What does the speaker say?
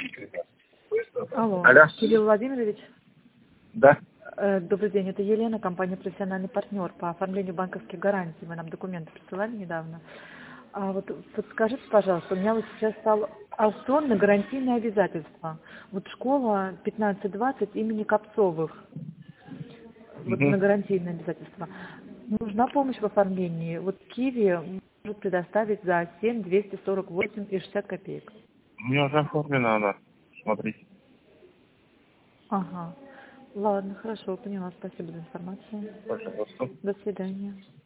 Алло. Алло. Кирилл Владимирович. Да. Добрый день, это Елена, компания «Профессиональный партнер» по оформлению банковских гарантий. Вы нам документы присылали недавно. А вот подскажите, пожалуйста, у меня вот сейчас стал аукцион на гарантийные обязательства. Вот школа 15-20 имени Копцовых. Вот на гарантийные обязательства. Нужна помощь в оформлении. Вот Киви может предоставить за 7 248 и 60 копеек. У меня уже оформлена она. Смотрите. Ага. Ладно, хорошо, поняла. Спасибо за информацию. Пожалуйста. До свидания.